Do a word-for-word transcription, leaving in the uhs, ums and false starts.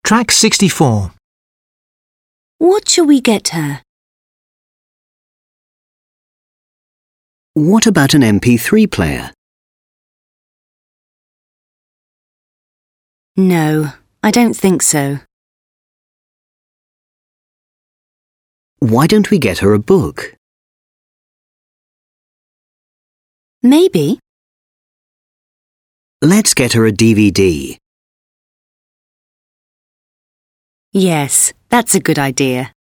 Track sixty-four. What shall we get her? What about an M P three player? No, I don't think so. Why don't we get her a book? Maybe. Let's get her a D V D. Yes, that's a good idea.